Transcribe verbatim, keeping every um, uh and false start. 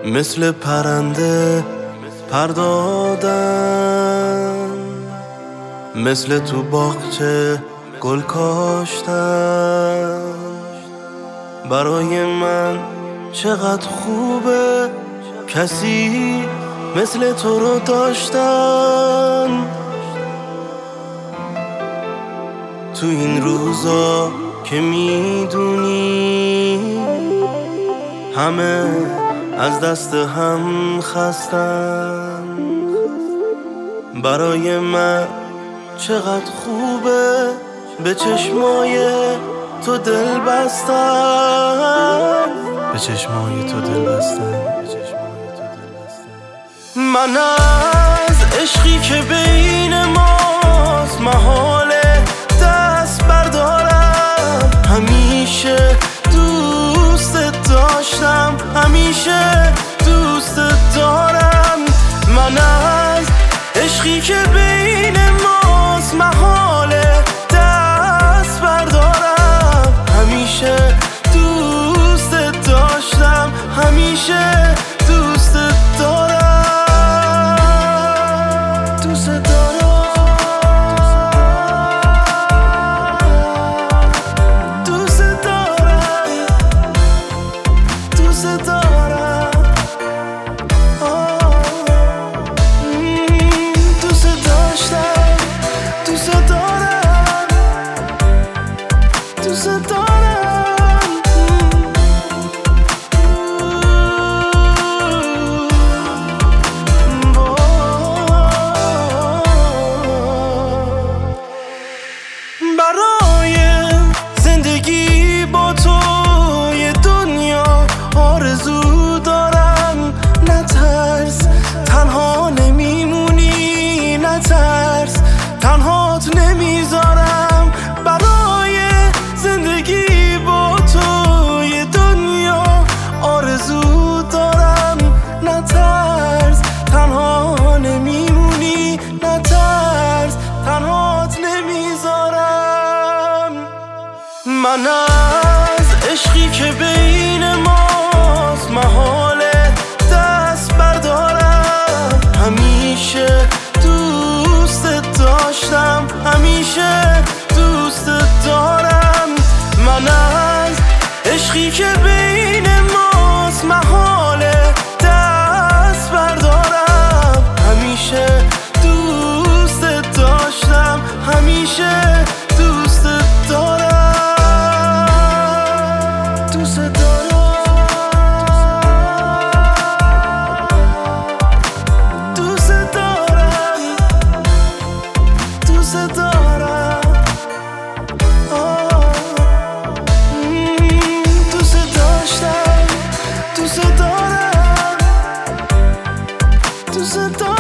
مثل پرنده پر دادن، مثل تو باغچه گل کاشتن. برای من چقدر خوبه کسی مثل تو رو داشتن. تو این روزا که میدونی همه از دست هم خستن، برای من چقدر خوبه به چشمای تو دل بستن، به چشمای تو دل بستن. من از عشقی که بین ماست محاله دست بردارم. همیشه دوست داشتم، همیشه دوست دارم. من از عشقی که بین ماست محاله دست بردارم. همیشه دوست داشتم، همیشه دوست دارم. دوست دارم، دوست دارم، دوست دارم. دوست داشتم، دوست دارم، دوست دارم. برای زندگی با تو یه دنیا آرزو دارم. نترس تنها نمیمونی، نترس تنهات نمیذارم. برای زندگی با تو یه دنیا آرزو دارم. نترس تنها نمیمونی، نترس تنهات نمیذارم. من از عشقی که بین ماست محاله دست بردارم. همیشه دوست داشتم، همیشه دوست دارم. من از عشقی که بین ماست محاله دست بردارم. همیشه دوست داشتم، همیشه دوست دارم. دوست دارم، دوست دارم، دوست دارم. آه. مم. دوست داشتم، دوست دارم، دوست دارم.